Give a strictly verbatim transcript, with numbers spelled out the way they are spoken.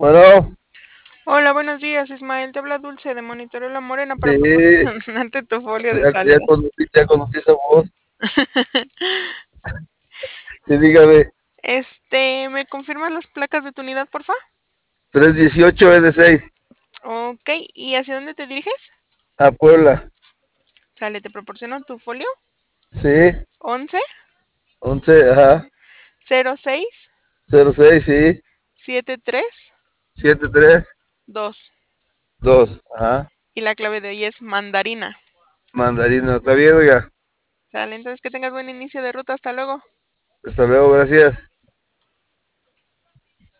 Bueno, Hola, buenos días, Ismael. Te habla Dulce de Monitoreo La Morena para sí, proporcionarte tu folio de ya, ya salud. conocí, ya conocí esa voz. Sí, dígame, Este, ¿me confirmas las placas de tu unidad, porfa? trescientos dieciocho E D seis, Ok, ¿y hacia dónde te diriges? a Puebla. Sale, te proporciono tu folio. Sí, Once once, ajá, cero seis cero seis, sí, siete tres siete tres dos. dos, ajá, Y la clave de hoy es mandarina. mandarina. ¿Está bien, oiga? Sale, entonces que tengas buen inicio de ruta. Hasta luego. Hasta luego, gracias.